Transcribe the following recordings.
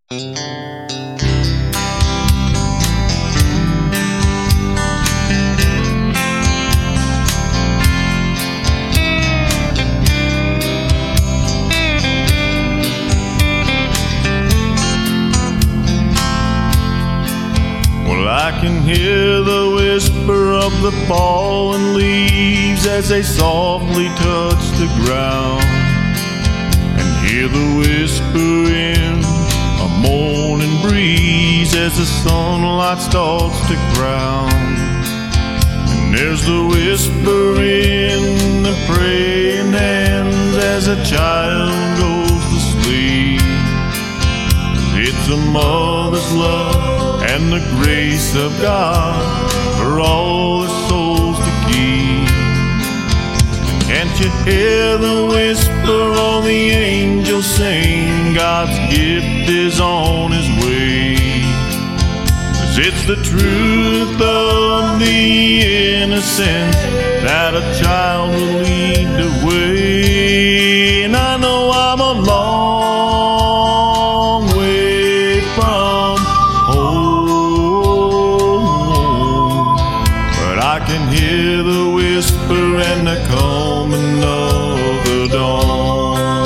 Well, I can hear the whisper of the fallen leaves as they softly touch the ground, and hear the whisper in a morning breeze as the sunlight starts to ground. And there's the whisper in the praying hands as a child goes to sleep. It's a mother's love and the grace of God for all the souls to keep. Can't you hear the whisper of the angels sing? God's gift is on his way. 'Cause it's the truth of the innocence that a child will lead the way. And I know I'm a long way from home, but I can hear the whisper and the coming of the dawn.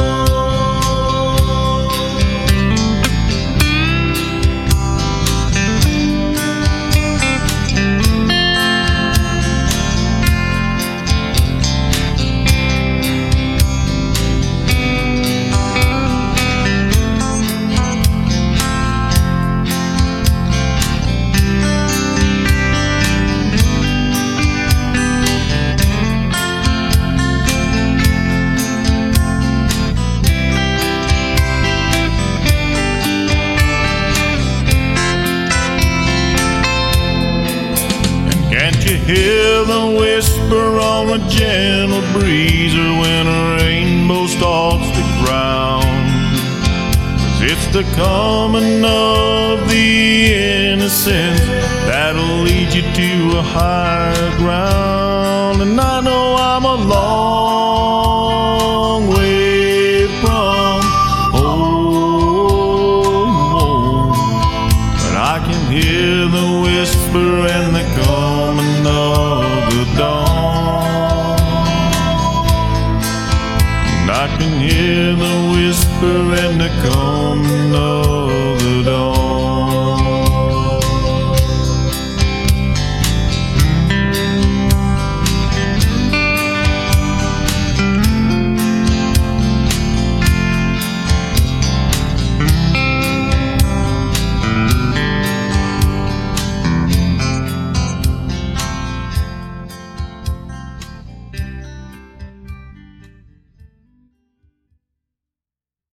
Can't you hear the whisper on a gentle breeze, or when a rainbow starts to crown? 'Cause it's the coming of the innocence that'll lead you to a higher ground. And I know I'm a long